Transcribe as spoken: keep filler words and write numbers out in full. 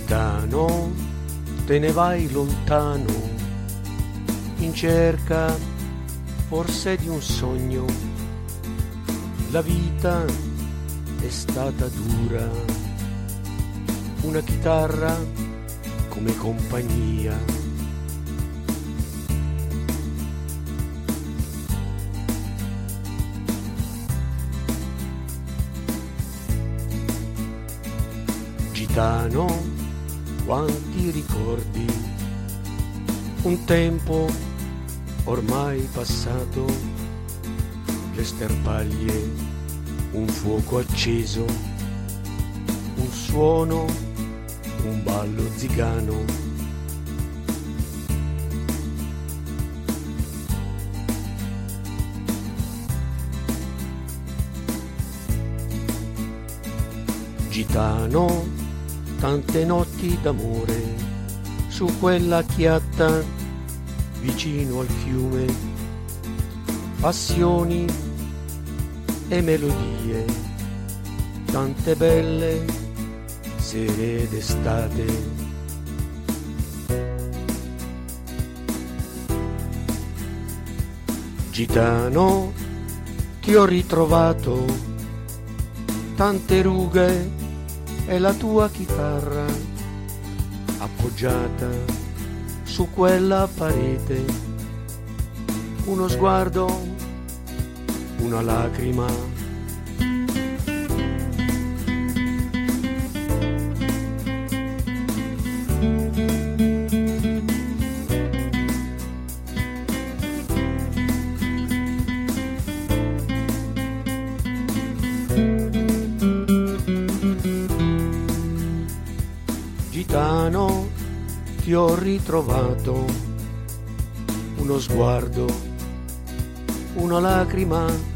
Gitano, te ne vai lontano in cerca forse di un sogno. La vita è stata dura, una chitarra come compagnia. Gitano, quanti ricordi, un tempo ormai passato, le sterpaglie, un fuoco acceso, un suono, un ballo zigano. Gitano, tante notti d'amore su quella chiatta vicino al fiume, passioni e melodie, tante belle sere d'estate. Gitano, ti ho ritrovato, tante rughe e la tua chitarra appoggiata su quella parete, uno sguardo, una lacrima. Gitano, ti ho ritrovato, uno sguardo, una lacrima.